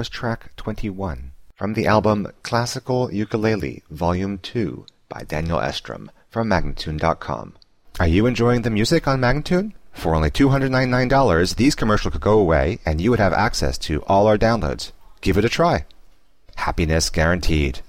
was track 21 from the album Classical Ukulele Volume 2 by Daniel Estrom from Magnatune.com. Are you enjoying the music on Magnatune? For only $299, these commercials could go away and you would have access to all our downloads. Give it a try. Happiness guaranteed.